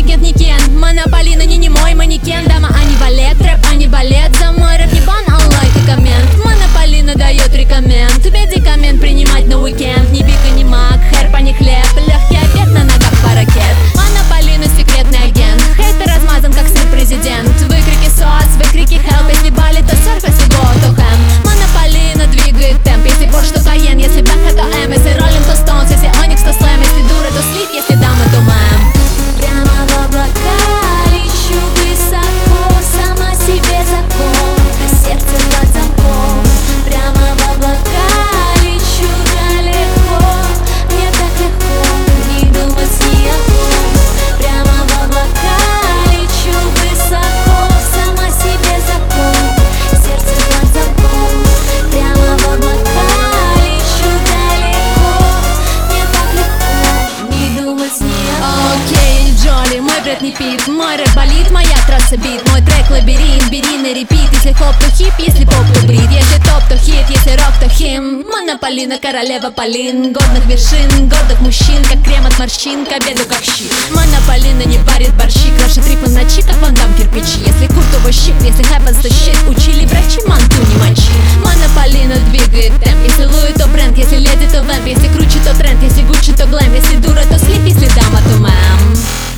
агент не Кен. Монополина не мой манекен. Дама, а не балет, трэп, а не балет. За мой рэп не бан, а лайк и коммент. Монополина дает рекоменд. Медикамент принимать на уикенд. Ни пика, ни мак, херпа, ни хлеб. Легкий обед на ногах паракет. Монополина секретный агент. Хейтер размазан как сыр президент. Выкрики сос, выкрики help. Если бали, то серф, если го, то хэм. Монополина двигает темп. Если Porsche, то Cayenne. Если Bentley, то M. Если Rolling, то Stones. Если Onyx, то Slam. Если дура, то слив. Если дама, то мэм. Прямо в облака лечу высоко, сама себе закон, сердце под замком. Прямо в облака лечу далеко, мне так легко не думать ни о ком. Прямо в облака лечу высоко, сама себе закон, сердце под замком. Прямо в облака лечу далеко, мне так легко не думать ни о ком. Окей, Джоли, мой бред не пит. Мой рэп болит, моя трасса бит. Мой трек лабиринт, бери на репит. Если хоп, то хип, если поп, то брит. Если топ, то хит, если рок, то хим. Монополина, королева Полин. Гордых вершин, гордых мужчин. Как крем от морщин, к обеду как щит. Монополина не парит борщи. Крошит рифмы на чик, как Ван Дам кирпичи. Если курт, его щит, если happens, то щит. Учили врачи, манту не мочи. Монополина двигает темп. Если Луи, то бренд. Если леди, то вэмп. Если круче, то тренд. Если Гуччи, то глэм. Если дура, то слип. Если дама, то мэм.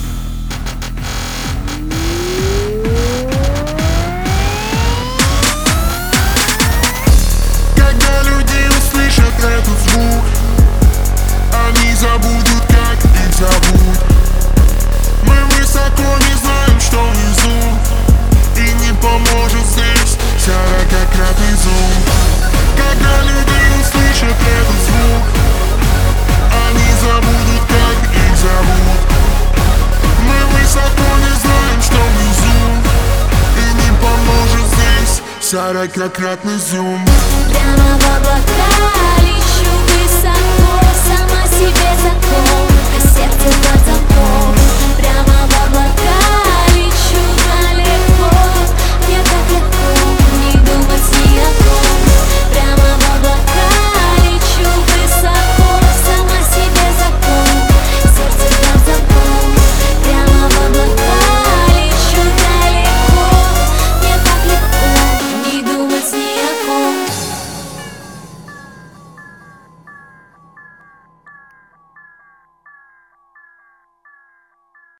Этот звук, они забудут, как их зовут. Мы высоко не знаем, что внизу, и не поможет здесь 40-кратный зум. Когда люди услышат этот звук, они забудут, как их зовут. Мы высоко не знаем, что внизу, и не поможет здесь 40-кратный зум. Прямо в облака лечу высоко, сама себе закон, сердце под замком.